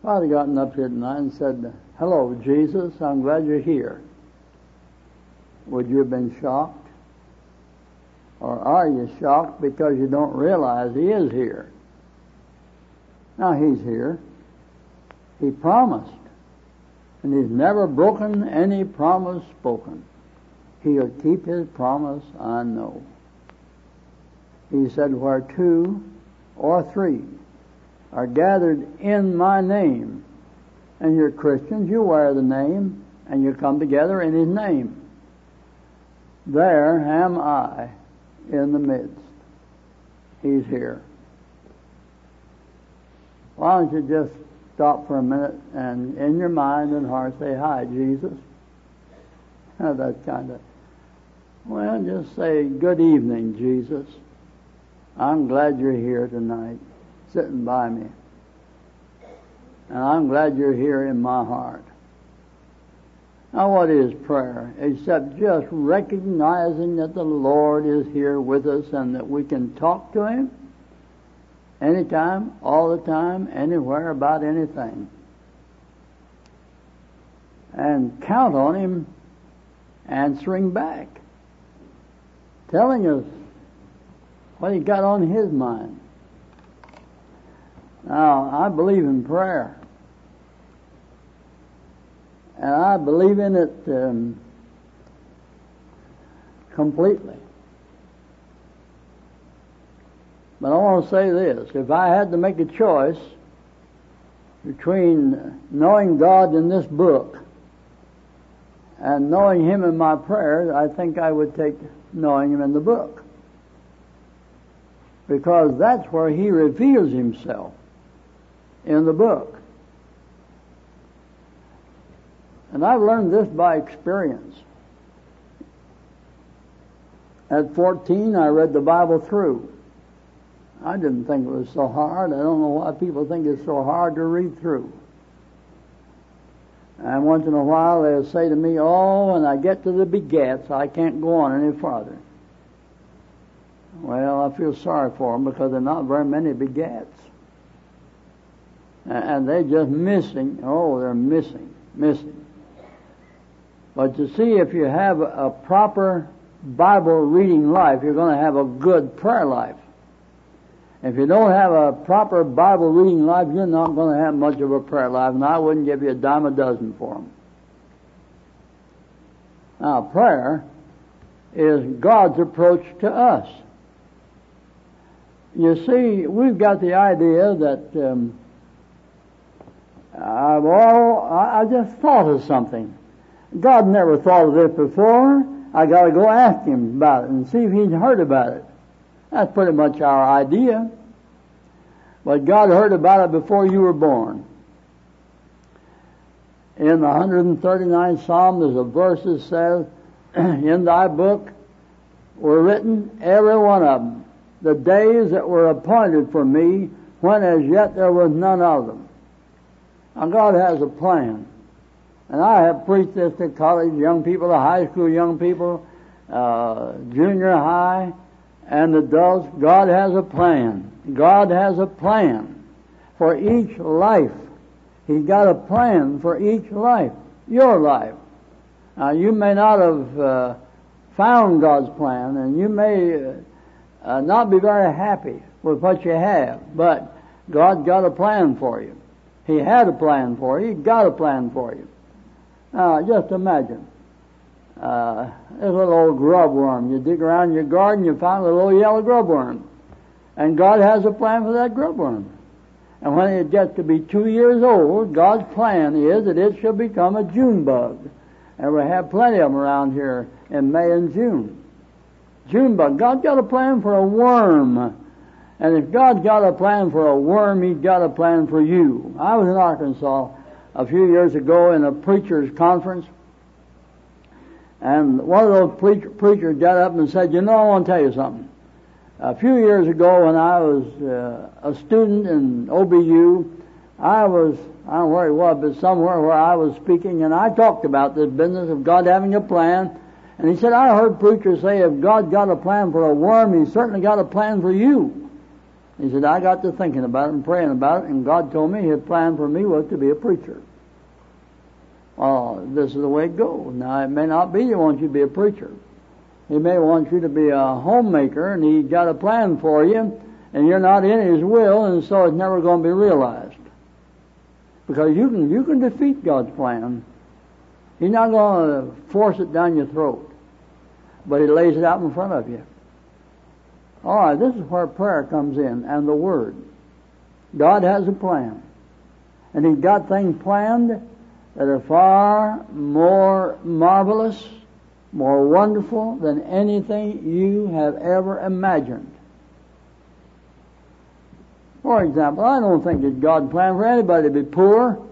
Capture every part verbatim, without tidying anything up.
Father gotten up here tonight and said, "Hello, Jesus, I'm glad you're here." Would you have been shocked? Or are you shocked because you don't realize He is here? Now He's here. He promised. And He's never broken any promise spoken. He'll keep His promise, I know. He said, where two or three are gathered in my name, and you're Christians, you wear the name, and you come together in His name. There am I in the midst. He's here. Why don't you just stop for a minute and in your mind and heart say, "Hi, Jesus." That kind of, well, just say, "Good evening, Jesus. I'm glad you're here tonight, sitting by me. And I'm glad you're here in my heart." Now, what is prayer? Except just recognizing that the Lord is here with us and that we can talk to Him anytime, all the time, anywhere, about anything. And count on Him answering back, telling us what He got on His mind. Now, I believe in prayer. And I believe in it um, completely. But I want to say this. If I had to make a choice between knowing God in this book and knowing Him in my prayers, I think I would take knowing Him in the book. Because that's where He reveals Himself, in the book. And I've learned this by experience. At fourteen, I read the Bible through. I didn't think it was so hard. I don't know why people think it's so hard to read through. And once in a while they'll say to me, "Oh, when I get to the begats, I can't go on any farther." Well, I feel sorry for them because there are not very many begats. And they're just missing. Oh, they're missing, missing. But you see, if you have a proper Bible reading life, you're going to have a good prayer life. If you don't have a proper Bible reading life, you're not going to have much of a prayer life, and I wouldn't give you a dime a dozen for them. Now, prayer is God's approach to us. You see, we've got the idea that um, I've all, I just thought of something. God never thought of this before. I got to go ask Him about it and see if He's heard about it. That's pretty much our idea. But God heard about it before you were born. In the one hundred thirty-ninth Psalm, there's a verse that says, "In thy book were written, every one of them, the days that were appointed for me, when as yet there was none of them." Now, God has a plan. And I have preached this to college young people, to high school young people, uh, junior high, and adults. God has a plan. God has a plan for each life. He's got a plan for each life, your life. Now, you may not have uh, found God's plan, and you may uh, uh, not be very happy with what you have, but God's got a plan for you. He had a plan for you. He got a plan for you. Now, just imagine, uh, this little old grub worm. You dig around your garden, you find a little yellow grub worm. And God has a plan for that grub worm. And when it gets to be two years old, God's plan is that it shall become a June bug. And we have plenty of them around here in May and June. June bug. God's got a plan for a worm. And if God's got a plan for a worm, He's got a plan for you. I was in Arkansas a few years ago in a preacher's conference, and one of those preacher, preachers got up and said, "You know, I want to tell you something. A few years ago when I was uh, a student in O B U, I was, I don't know where it was, but somewhere where I was speaking, and I talked about this business of God having a plan. And he said, I heard preachers say if God got a plan for a worm, He's certainly got a plan for you. He said, I got to thinking about it and praying about it, and God told me His plan for me was to be a preacher. Oh, this is the way it goes. Now, it may not be He wants you to be a preacher. He may want you to be a homemaker, and He's got a plan for you, and you're not in His will, and so it's never going to be realized. Because you can you can defeat God's plan. He's not going to force it down your throat, but He lays it out in front of you. All right, this is where prayer comes in, and the Word. God has a plan, and He's got things planned that are far more marvelous, more wonderful than anything you have ever imagined. For example, I don't think it's God's plan for anybody to be poor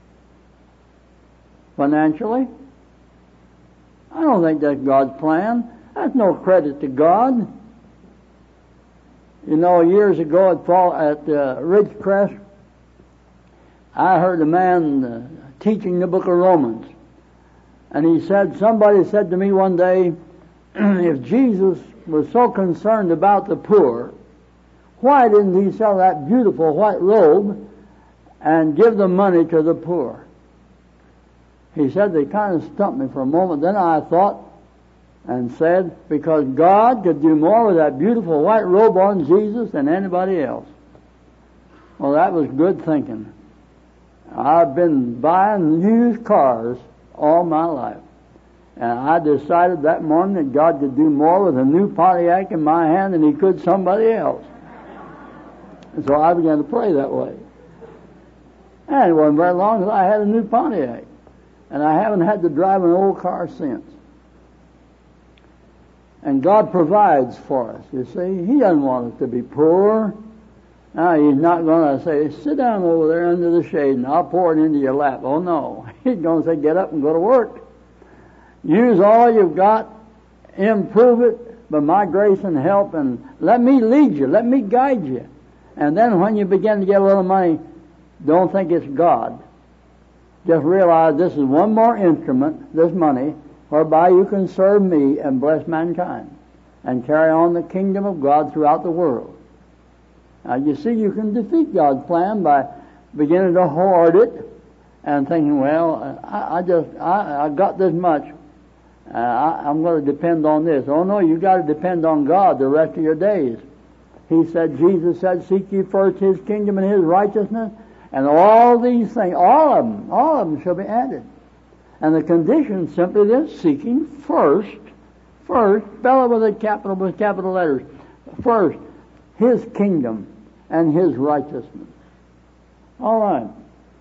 financially. I don't think that's God's plan. That's no credit to God. You know, years ago at, fall, at uh, Ridgecrest, I heard a man uh, teaching the book of Romans. And he said, somebody said to me one day, if Jesus was so concerned about the poor, why didn't He sell that beautiful white robe and give the money to the poor? He said, they kind of stumped me for a moment. Then I thought and said, because God could do more with that beautiful white robe on Jesus than anybody else. Well, that was good thinking. I've been buying used cars all my life. And I decided that morning that God could do more with a new Pontiac in my hand than He could somebody else. And so I began to pray that way. And it wasn't very long until I had a new Pontiac. And I haven't had to drive an old car since. And God provides for us, you see. He doesn't want us to be poor. Now, He's not going to say, sit down over there under the shade and I'll pour it into your lap. Oh, no. He's going to say, get up and go to work. Use all you've got. Improve it by my grace and help. And let me lead you. Let me guide you. And then when you begin to get a little money, don't think it's God. Just realize this is one more instrument, this money, whereby you can serve me and bless mankind and carry on the kingdom of God throughout the world. Now, you see, you can defeat God's plan by beginning to hoard it and thinking, well, I, I just, I, I got this much. Uh, I, I'm going to depend on this. Oh, no, you got to depend on God the rest of your days. He said, Jesus said, seek ye first His kingdom and His righteousness, and all these things, all of them, all of them shall be added. And the condition is simply this, seeking first, first, spell it with a capital, with capital letters, first, His kingdom and His righteousness. All right.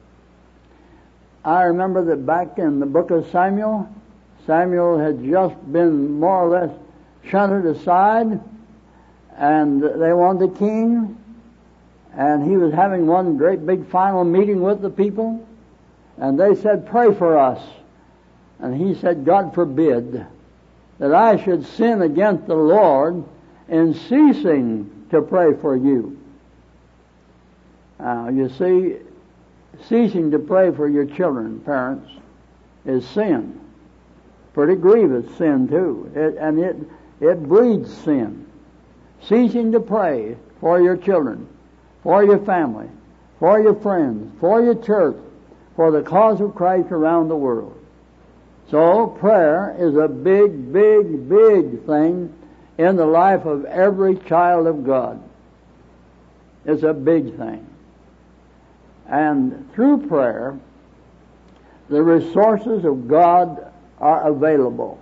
I remember that back in the book of Samuel, Samuel had just been more or less shunted aside, and they wanted a king, and he was having one great big final meeting with the people, and they said, pray for us. And he said, God forbid that I should sin against the Lord in ceasing to pray for you. Now, you see, ceasing to pray for your children, parents, is sin. Pretty grievous sin, too. It, and it, it breeds sin. Ceasing to pray for your children, for your family, for your friends, for your church, for the cause of Christ around the world. So prayer is a big, big, big thing in the life of every child of God. It's a big thing. And through prayer, the resources of God are available.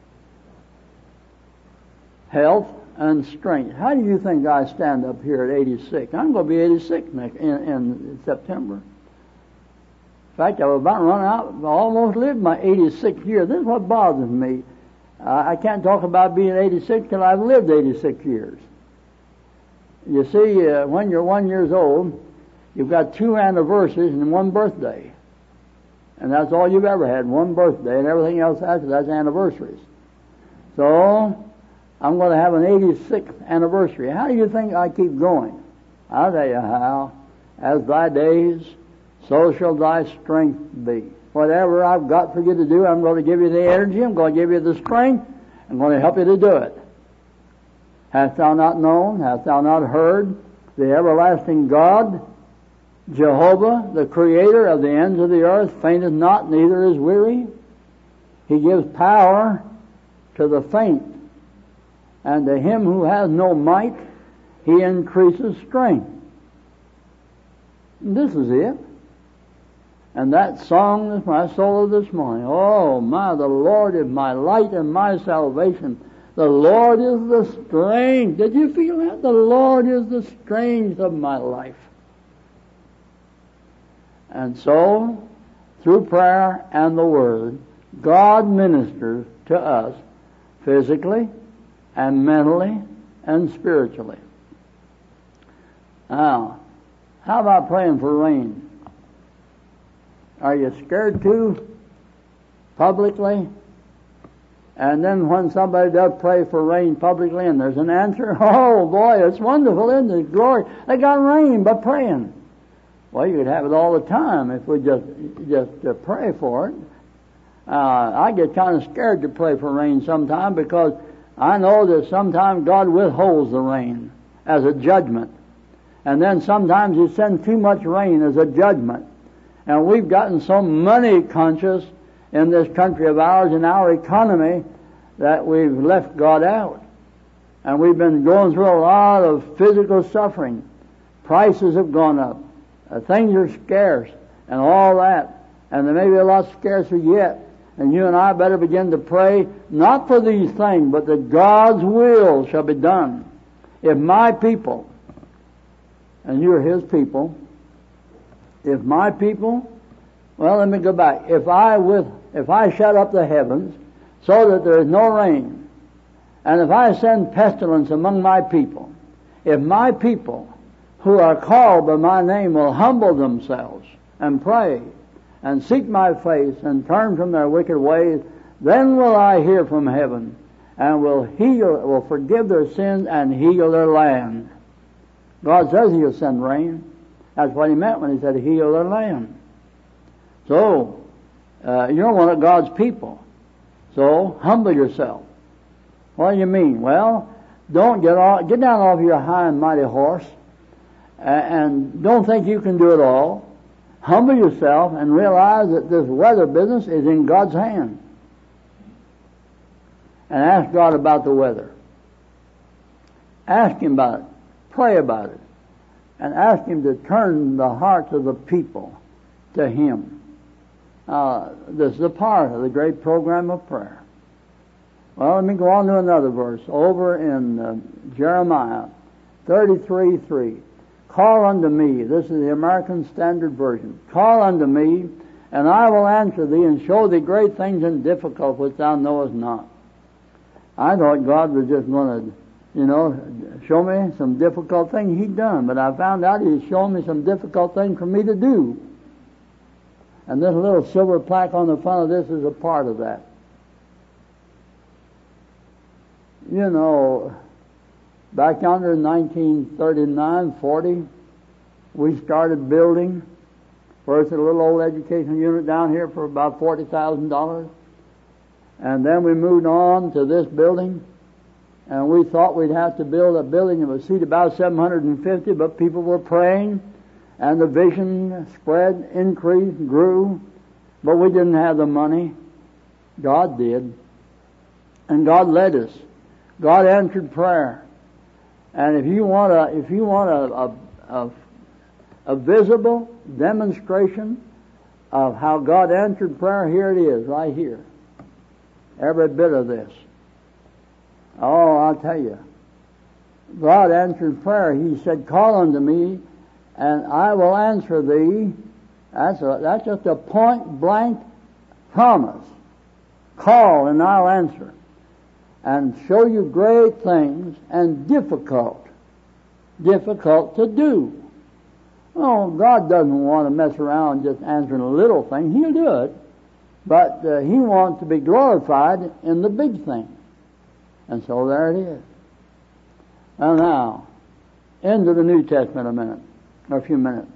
Health and strength. How do you think I stand up here at eighty-six? I'm going to be eighty-six next, in, in September. In fact, I was about to run out. I almost lived my eighty-sixth year. This is what bothers me. Uh, I can't talk about being eighty-six till I've lived eighty-six years. You see, uh, when you're one years old, you've got two anniversaries and one birthday. And that's all you've ever had, one birthday, and everything else after that's anniversaries. So, I'm going to have an eighty-sixth anniversary. How do you think I keep going? I'll tell you how. As thy days, so shall thy strength be. Whatever I've got for you to do, I'm going to give you the energy, I'm going to give you the strength, I'm going to help you to do it. Hast thou not known, hast thou not heard, The everlasting God, Jehovah, the creator of the ends of the earth, fainteth not, neither is weary. He gives power to the faint, and to him who has no might, he increases strength. And this is it. And that song is my soul of this morning. Oh my, the Lord is my light and my salvation. The Lord is the strength. Did you feel that? The Lord is the strength of my life. And so, through prayer and the Word, God ministers to us physically and mentally and spiritually. Now, how about praying for rain? Are you scared to? Publicly? And then when somebody does pray for rain publicly and there's an answer, oh boy, it's wonderful, isn't it? Glory. They got rain by praying. Well, you could have it all the time if we just just uh, pray for it. Uh, I get kind of scared to pray for rain sometimes because I know that sometimes God withholds the rain as a judgment. And then sometimes He sends too much rain as a judgment. And we've gotten so money conscious in this country of ours, in our economy, that we've left God out. And we've been going through a lot of physical suffering. Prices have gone up. Uh, things are scarce and all that. And they may be a lot scarcer yet. And you and I better begin to pray, not for these things, but that God's will shall be done. If my people, and you're His people, if my people, well, let me go back. If I with, if I shut up the heavens so that there is no rain, and if I send pestilence among my people, if my people who are called by my name will humble themselves and pray and seek my face and turn from their wicked ways, then will I hear from heaven and will heal, will forgive their sins and heal their land. God says He'll send rain. That's what He meant when He said heal their land. So, uh, you're one of God's people. So, humble yourself. What do you mean? Well, don't get off, get down off your high and mighty horse, and don't think you can do it all. Humble yourself and realize that this weather business is in God's hand. And ask God about the weather. Ask Him about it. Pray about it. And ask Him to turn the hearts of the people to Him. Uh, this is a part of the great program of prayer. Well, let me go on to another verse. Over in uh, Jeremiah thirty-three three. Call unto me. This is the American Standard Version. Call unto me, and I will answer thee, and show thee great things and difficult which thou knowest not. I thought God was just going to, you know, show me some difficult things He'd done, but I found out He's shown me some difficult things for me to do. And this little silver plaque on the front of this is a part of that. You know, back yonder in nineteen thirty-nine forty, we started building. First a little old education unit down here for about forty thousand dollars. And then we moved on to this building. And we thought we'd have to build a building that would seat about seven hundred fifty, but people were praying, and the vision spread, increased, grew, but we didn't have the money. God did. And God led us. God answered prayer. And if you want a, if you want a, a, a, a visible demonstration of how God answered prayer, here it is, right here. Every bit of this. Oh, I'll tell you. God answered prayer. He said, call unto me, and I will answer thee. That's, a, that's just a point blank promise. Call and I'll answer. And show you great things and difficult. Difficult to do. Oh, God doesn't want to mess around just answering a little thing. He'll do it. But uh, He wants to be glorified in the big thing. And so there it is. And now, into the New Testament a minute, or a few minutes.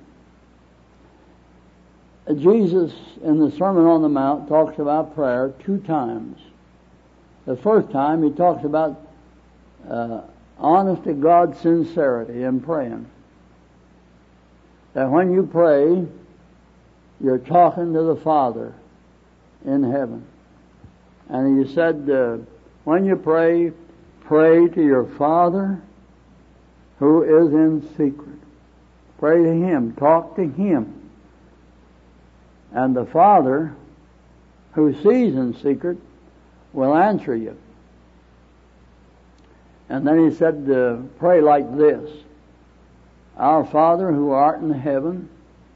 Jesus, in the Sermon on the Mount, talks about prayer two times. The first time, He talks about uh, honest to God sincerity in praying. that when you pray, you're talking to the Father in heaven. And he said, uh, when you pray, pray to your Father who is in secret. Pray to Him. Talk to Him. And the Father who sees in secret will answer you. And then he said, uh, pray like this. Our Father who art in heaven.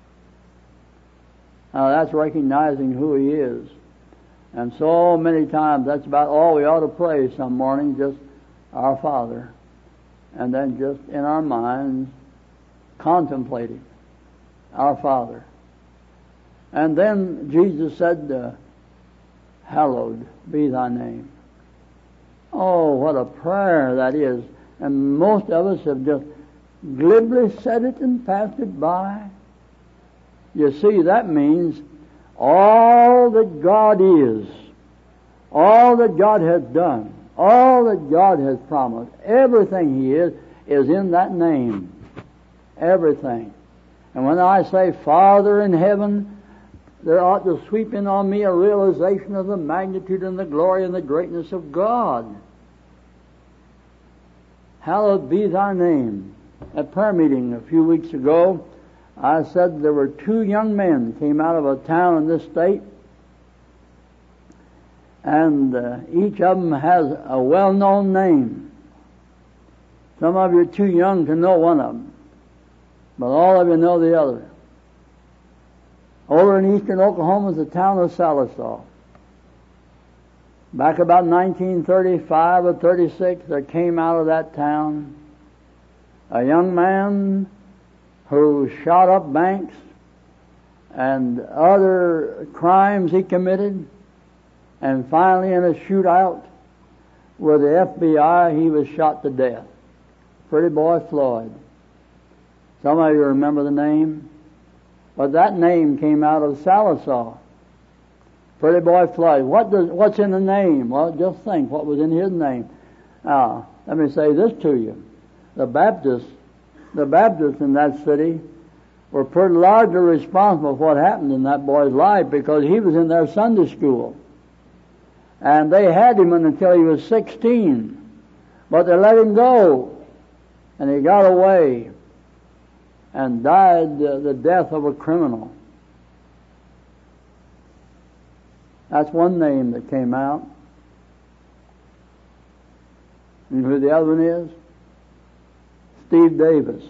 Now that's recognizing who He is. And so many times that's about all we ought to pray some morning, just our Father. And then just in our minds, contemplating our Father. And then Jesus said, uh, hallowed be thy name. Oh, what a prayer that is. And most of us have just glibly said it and passed it by. You see, that means all that God is, all that God has done, all that God has promised, everything He is, is in that name. Everything. And when I say Father in heaven, there ought to sweep in on me a realization of the magnitude and the glory and the greatness of God. Hallowed be thy name. At prayer meeting a few weeks ago, I said there were two young men came out of a town in this state, and uh, each of them has a well-known name. Some of you are too young to know one of them, but all of you know the other. Over in eastern Oklahoma is the town of Sallisaw. Back about nineteen thirty-five or thirty-six, there came out of that town a young man who shot up banks and other crimes he committed, and finally in a shootout with the F B I, he was shot to death. Pretty boy Floyd. Some of you remember the name. But that name came out of Sallisaw. Pretty boy Floyd. What does, what's in the name? Well, just think what was in his name. Now, let me say this to you. The Baptists, the Baptists in that city were pretty largely responsible for what happened in that boy's life, because he was in their Sunday school. And they had him until he was sixteen. But they let him go. And he got away and died uh, the death of a criminal. That's one name that came out. And who the other one is? Steve Davis.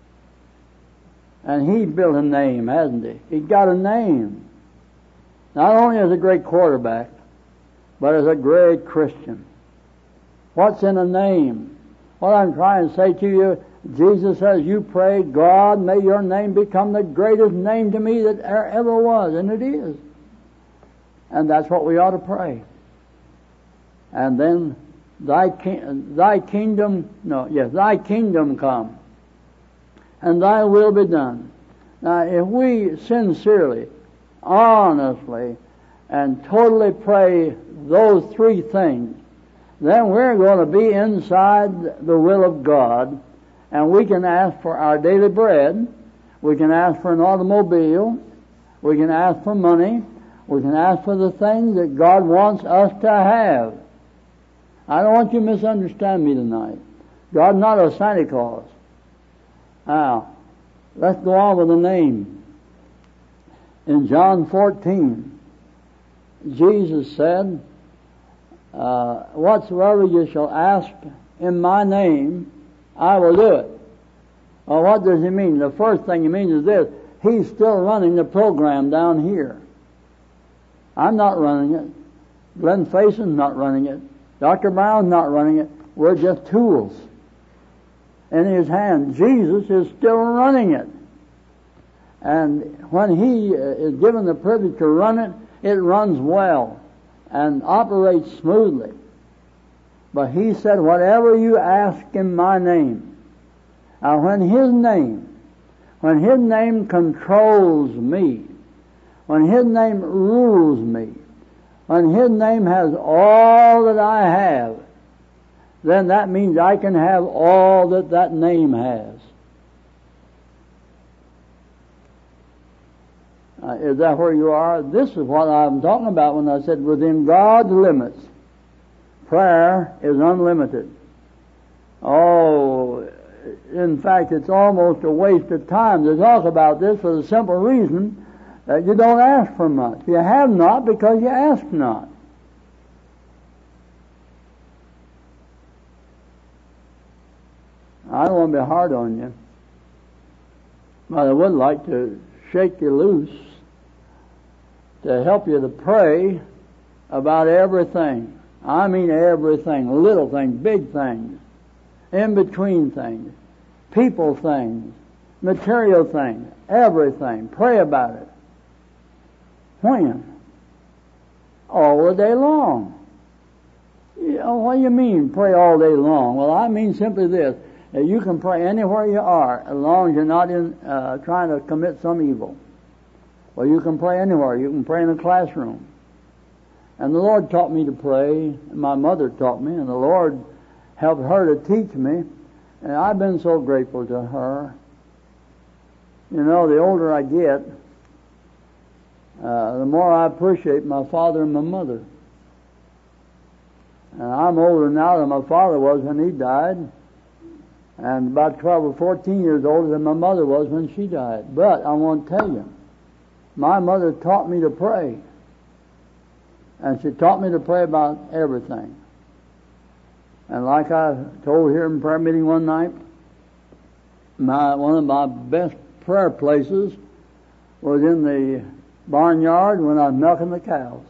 And he built a name, hasn't he? He's got a name. Not only as a great quarterback, but as a great Christian. What's in a name? What I'm trying to say to you, Jesus says, you pray, God, may your name become the greatest name to me that there ever was. And it is. And that's what we ought to pray. And then, thy, ki- thy kingdom, no, yes, thy kingdom come, and thy will be done. Now, if we sincerely, honestly, and totally pray those three things, then we're going to be inside the will of God, and we can ask for our daily bread, we can ask for an automobile, we can ask for money, we can ask for the things that God wants us to have. I don't want you to misunderstand me tonight. God's not a Santa Claus. Now, let's go on with the name. In John fourteen, Jesus said, uh, whatsoever you shall ask in my name, I will do it. Well, what does he mean? The first thing he means is this: he's still running the program down here. I'm not running it. Glenn Faison's not running it. Doctor Brown's not running it. We're just tools in his hand. Jesus is still running it. And when he is given the privilege to run it, it runs well and operates smoothly. But he said, whatever you ask in my name. Now when his name, when his name controls me, when his name rules me, when his name has all that I have, then that means I can have all that that name has. Uh, is that where you are? This is what I'm talking about when I said within God's limits. Prayer is unlimited. Oh, in fact, it's almost a waste of time to talk about this for the simple reason that you don't ask for much. You have not because you ask not. I don't want to be hard on you, but I would like to shake you loose to help you to pray about everything. I mean everything, little things, big things, in-between things, people things, material things, everything. Pray about it. When? All the day long. You know, what do you mean, pray all day long? Well, I mean simply this. That you can pray anywhere you are as long as you're not in uh, trying to commit some evil. Well, you can pray anywhere. You can pray in a classroom. And the Lord taught me to pray, and my mother taught me, and the Lord helped her to teach me, and I've been so grateful to her. You know, the older I get, uh, the more I appreciate my father and my mother. And I'm older now than my father was when he died, and about twelve or fourteen years older than my mother was when she died. But I want to tell you, my mother taught me to pray. And she taught me to pray about everything. And like I told here in prayer meeting one night, my, one of my best prayer places was in the barnyard when I was milking the cows.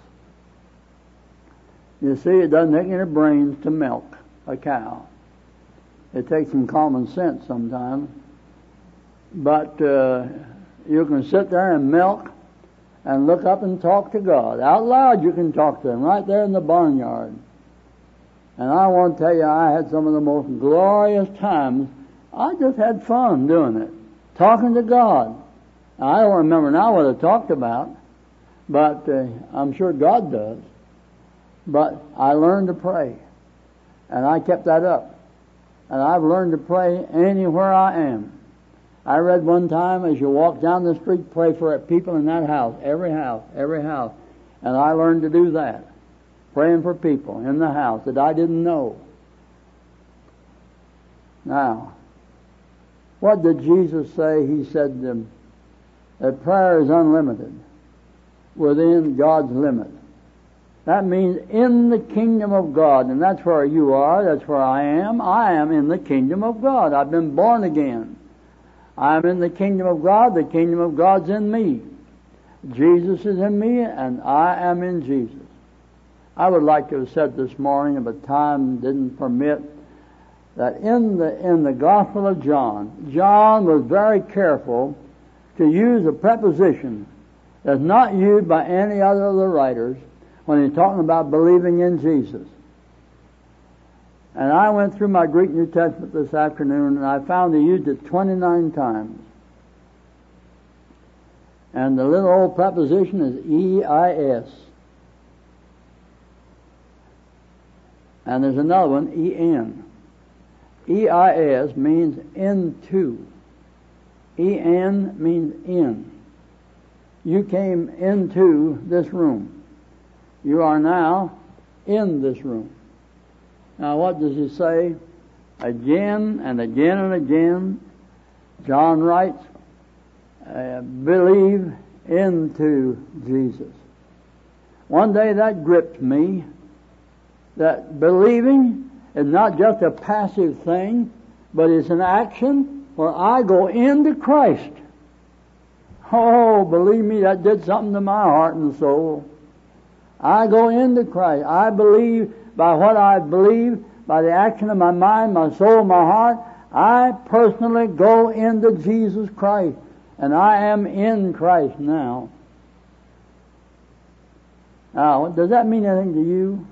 You see, it doesn't take any brains to milk a cow. It takes some common sense sometimes. But uh, you can sit there and milk and look up and talk to God. Out loud you can talk to Him right there in the barnyard. And I want to tell you, I had some of the most glorious times. I just had fun doing it, talking to God. I don't remember now what I talked about, but uh, I'm sure God does. But I learned to pray, and I kept that up. And I've learned to pray anywhere I am. I read one time, as you walk down the street, pray for people in that house, every house, every house. And I learned to do that, praying for people in the house that I didn't know. Now, what did Jesus say? He said um, that prayer is unlimited within God's limit. That means in the kingdom of God, and that's where you are, that's where I am. I am in the kingdom of God. I've been born again. I'm in the kingdom of God. The kingdom of God's in me. Jesus is in me, and I am in Jesus. I would like to have said this morning, but time didn't permit, that in the in the Gospel of John, John was very careful to use a preposition that's not used by any other of the writers when he's talking about believing in Jesus. And I went through my Greek New Testament this afternoon, and I found he used it twenty-nine times. And the little old preposition is E I S. And there's another one, E N. E I S means into. E N means in. You came into this room. You are now in this room. Now what does he say? Again and again and again, John writes, uh, believe into Jesus. One day that gripped me, that believing is not just a passive thing, but it's an action where I go into Christ. Oh, believe me, that did something to my heart and soul. I go into Christ. I believe by what I believe, by the action of my mind, my soul, my heart. I personally go into Jesus Christ, and I am in Christ now. Now, does that mean anything to you?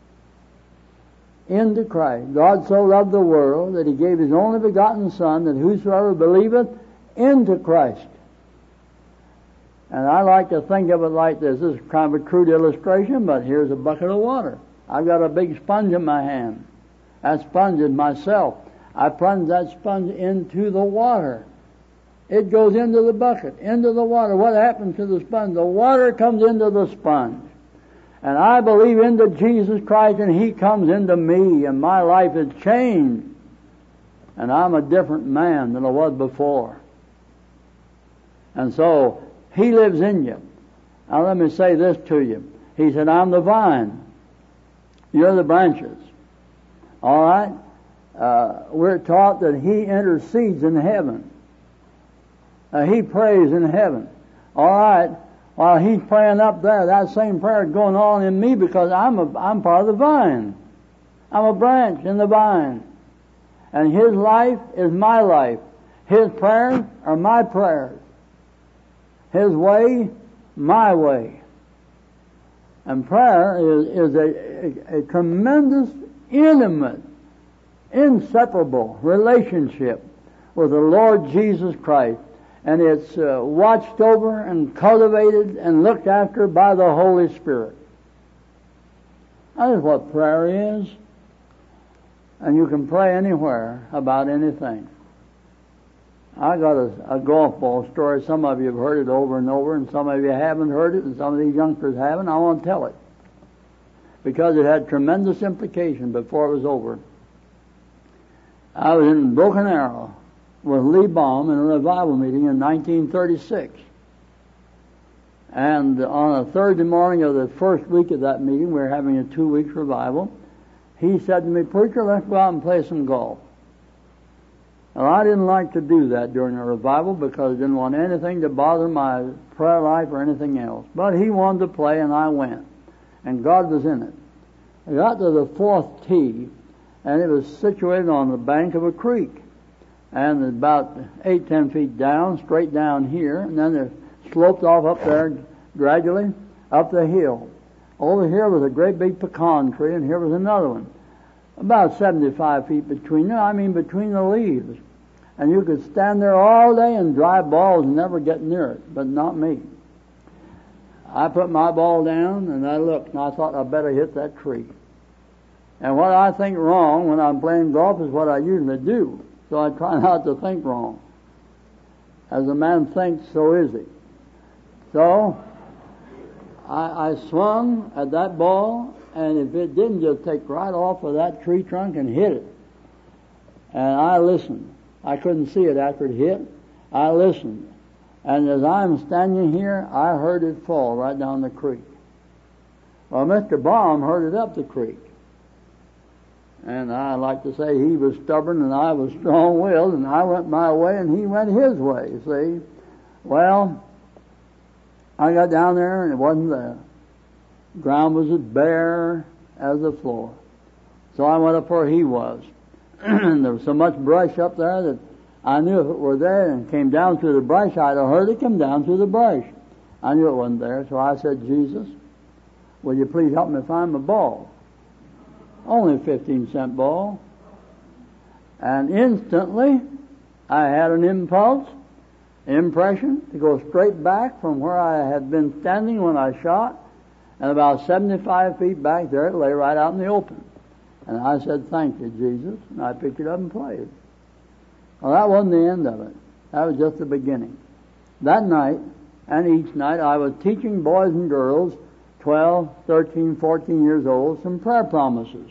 Into Christ. God so loved the world that He gave His only begotten Son, that whosoever believeth into Christ. And I like to think of it like this. This is kind of a crude illustration, but here's a bucket of water. I've got a big sponge in my hand. That sponge is myself. I plunge that sponge into the water. It goes into the bucket, into the water. What happens to the sponge? The water comes into the sponge. And I believe into Jesus Christ, and He comes into me, and my life is changed. And I'm a different man than I was before. And so, He lives in you. Now let me say this to you. He said, I'm the vine. You're the branches. All right? Uh, we're taught that He intercedes in heaven. Uh, he prays in heaven. All right? While He's praying up there, that same prayer is going on in me because I'm a, I'm part of the vine. I'm a branch in the vine. And His life is my life. His prayers are my prayers. His way, my way. And prayer is, is a, a, a tremendous, intimate, inseparable relationship with the Lord Jesus Christ. And it's uh, watched over and cultivated and looked after by the Holy Spirit. That is what prayer is. And you can pray anywhere about anything. I got a, a golf ball story. Some of you have heard it over and over, and some of you haven't heard it, and some of these youngsters haven't. I want to tell it because it had tremendous implication before it was over. I was in Broken Arrow with Lee Baum in a revival meeting in nineteen thirty-six. And on a Thursday morning of the first week of that meeting, we were having a two-week revival, he said to me, "Preacher, let's go out and play some golf." Well, I didn't like to do that during a revival because I didn't want anything to bother my prayer life or anything else. But he wanted to play, and I went. And God was in it. I got to the fourth tee, and it was situated on the bank of a creek. And about eight, ten feet down, straight down here, and then it sloped off up there gradually up the hill. Over here was a great big pecan tree, and here was another one. About seventy-five feet between them, I mean between the leaves. And you could stand there all day and drive balls and never get near it, but not me. I put my ball down and I looked and I thought I better hit that tree. And what I think wrong when I'm playing golf is what I usually do. So I try not to think wrong. As a man thinks, so is he. So I, I swung at that ball, and if it didn't just take right off of that tree trunk and hit it. And I listened. I couldn't see it after it hit. I listened. And as I'm standing here, I heard it fall right down the creek. Well, Mister Baum heard it up the creek. And I like to say he was stubborn and I was strong-willed, and I went my way and he went his way, see. Well, I got down there and it wasn't there. The ground was as bare as the floor. So I went up where he was. And there was so much brush up there that I knew if it were there and came down through the brush, I'd have heard it come down through the brush. I knew it wasn't there, so I said, "Jesus, will you please help me find my ball?" Only a fifteen cent ball. And instantly, I had an impulse, impression, to go straight back from where I had been standing when I shot, and about seventy-five feet back there, it lay right out in the open. And I said, "Thank you, Jesus," and I picked it up and played. Well, that wasn't the end of it. That was just the beginning. That night, and each night, I was teaching boys and girls, twelve, thirteen, fourteen years old, some prayer promises.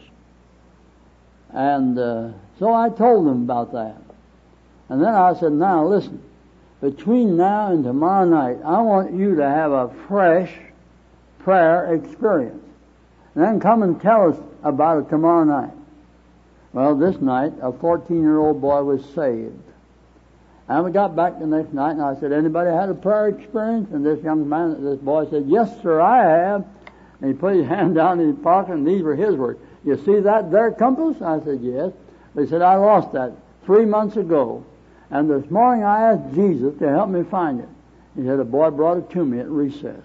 And uh, so I told them about that. And then I said, "Now listen, between now and tomorrow night, I want you to have a fresh prayer experience. And then come and tell us about it tomorrow night." Well, this night, a fourteen-year-old boy was saved. And we got back the next night, and I said, "Anybody had a prayer experience?" And this young man, this boy said, "Yes, sir, I have." And he put his hand down in his pocket, and these were his words. "You see that there compass?" I said, "Yes." He said, "I lost that three months ago. And this morning I asked Jesus to help me find it." He said, "A boy brought it to me at recess."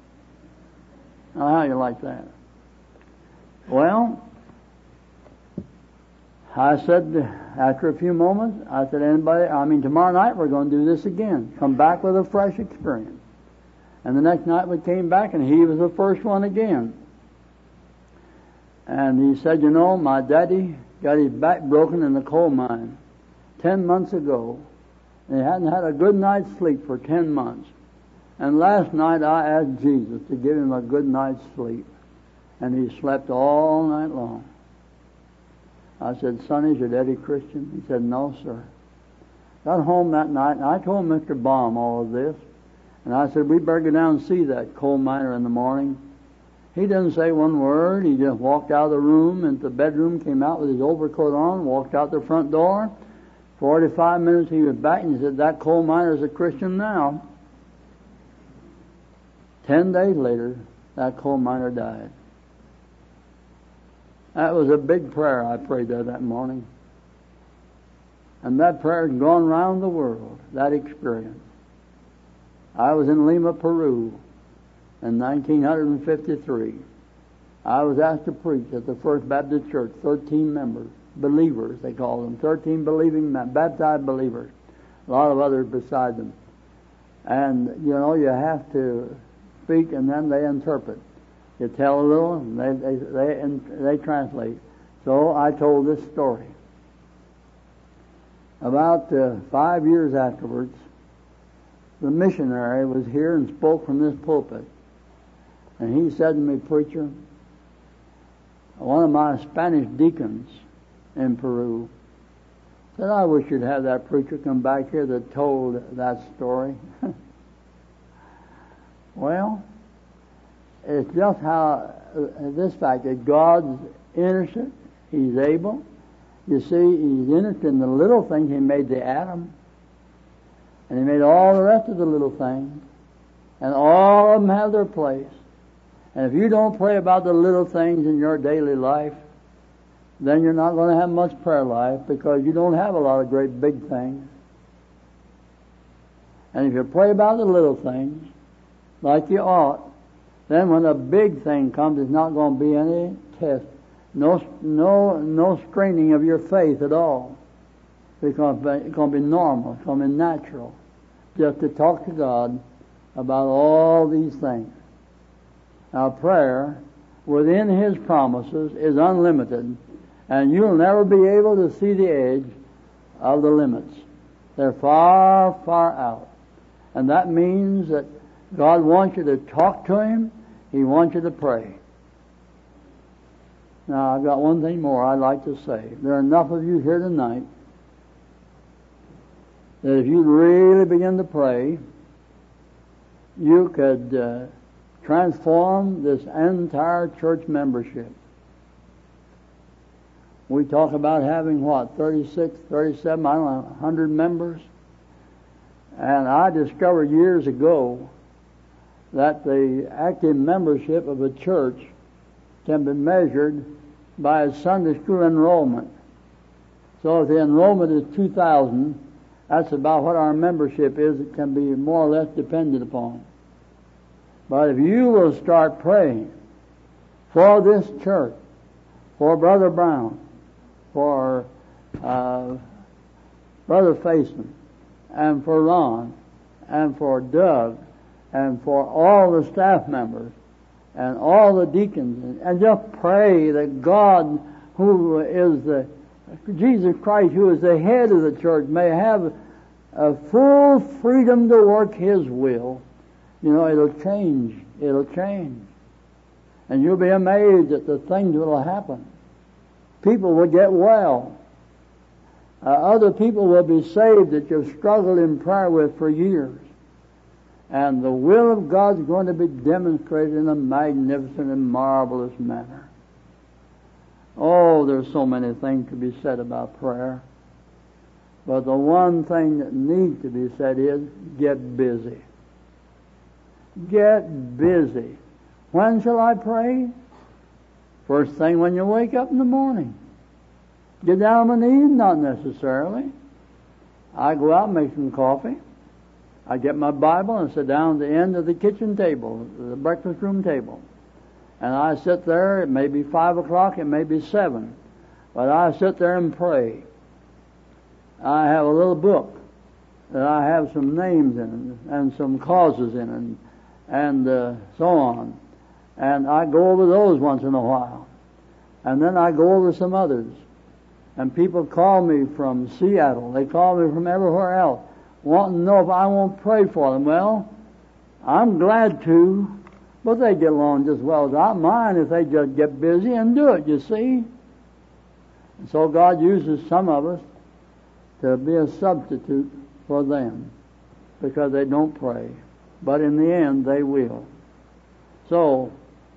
Now, how do you like that? Well, I said, after a few moments, I said, "Anybody, I mean, tomorrow night we're going to do this again. Come back with a fresh experience." And the next night we came back, and he was the first one again. And he said, "You know, my daddy got his back broken in the coal mine ten months ago And he hadn't had a good night's sleep for ten months. And last night I asked Jesus to give him a good night's sleep. And he slept all night long. I said, "Sonny, is your daddy Christian?" He said, "No, sir." Got home that night, and I told Mister Baum all of this. And I said, "We better go down and see that coal miner in the morning." He didn't say one word. He just walked out of the room into the bedroom, came out with his overcoat on, walked out the front door. Forty-five minutes he was back, and he said, "That coal miner is a Christian now." Ten days later, that coal miner died. That was a big prayer I prayed there that morning. And that prayer has gone around the world, that experience. I was in Lima, Peru in nineteen fifty-three. I was asked to preach at the First Baptist Church, thirteen members, believers they call them, thirteen believing men, baptized believers, a lot of others beside them. And, you know, you have to speak and then they interpret. You tell a little and they, they, they, and they translate. So I told this story. About uh, five years afterwards, the missionary was here and spoke from this pulpit. And he said to me, "Preacher, one of my Spanish deacons in Peru said, I wish you'd have that preacher come back here that told that story." Well, it's just how uh, this fact that God's interested, He's able. You see, He's interested in the little things. He made the atom, and He made all the rest of the little things, and all of them have their place. And if you don't pray about the little things in your daily life, then you're not going to have much prayer life, because you don't have a lot of great big things. And if you pray about the little things like you ought, then when a big thing comes, it's not going to be any test, no no no straining of your faith at all. Because it's going to be normal, it's going to be natural, just to talk to God about all these things. Now, prayer within His promises is unlimited, and you'll never be able to see the edge of the limits. They're far, far out. And that means that God wants you to talk to Him. He wants you to pray. Now, I've got one thing more I'd like to say. There are enough of you here tonight that if you really begin to pray, you could uh, transform this entire church membership. We talk about having, what, thirty-six, thirty-seven, I don't know, one hundred members. And I discovered years ago that the active membership of a church can be measured by its Sunday school enrollment. So if the enrollment is two thousand, that's about what our membership is. It can be more or less depended upon. But if you will start praying for this church, for Brother Brown, for uh, Brother Faison, and for Ron, and for Doug, and for all the staff members, and all the deacons, and just pray that God, who is the, Jesus Christ, who is the head of the church, may have a full freedom to work His will. You know, it'll change. It'll change. And you'll be amazed at the things that will happen. People will get well. Uh, other people will be saved that you've struggled in prayer with for years. And the will of God is going to be demonstrated in a magnificent and marvelous manner. Oh, there's so many things to be said about prayer. But the one thing that needs to be said is, get busy. Get busy. When shall I pray? First thing when you wake up in the morning. Get down on my knees? Not necessarily. I go out and make some coffee. I get my Bible and sit down at the end of the kitchen table, the breakfast room table. And I sit there. It may be five o'clock, it may be seven. But I sit there and pray. I have a little book that I have some names in it and some causes in it and uh, so on. And I go over those once in a while. And then I go over some others. And people call me from Seattle. They call me from everywhere else. wanting to know if I won't pray for them. Well, I'm glad to, but they get along just well as I mind if they just get busy and do it, you see. And so God uses some of us to be a substitute for them because they don't pray. But in the end, they will. So,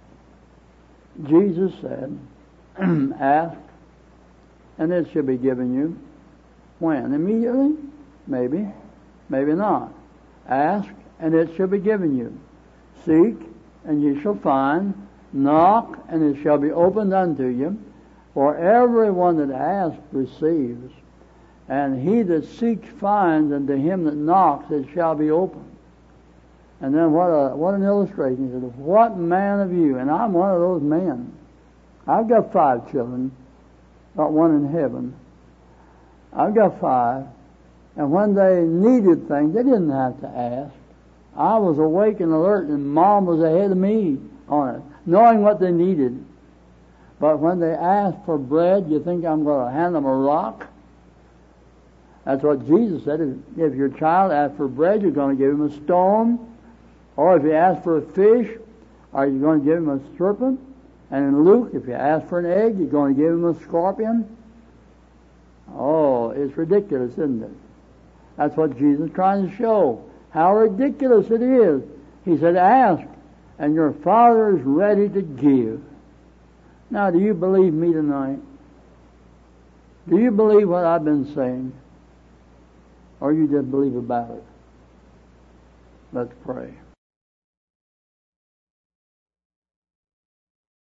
Jesus said, ask, and it shall be given you. When? Immediately? Maybe. Maybe not. Ask, and it shall be given you. Seek, and ye shall find. Knock, and it shall be opened unto you. For everyone that asks receives, and he that seeks finds, and to him that knocks it shall be opened. And then what a what an illustration. He said, what man of you, and I'm one of those men. I've got five children, got one in heaven. I've got five, and when they needed things, they didn't have to ask. I was awake and alert, and Mom was ahead of me on it, knowing what they needed. But when they asked for bread, you think I'm going to hand them a rock? That's what Jesus said. If, if your child asks for bread, you're going to give him a stone. Or if you ask for a fish, are you going to give him a serpent? And in Luke, if you ask for an egg, you're going to give him a scorpion? Oh, it's ridiculous, isn't it? That's what Jesus is trying to show. How ridiculous it is. He said, ask, and your Father is ready to give. Now, do you believe me tonight? Do you believe what I've been saying? Or you just believe about it? Let's pray.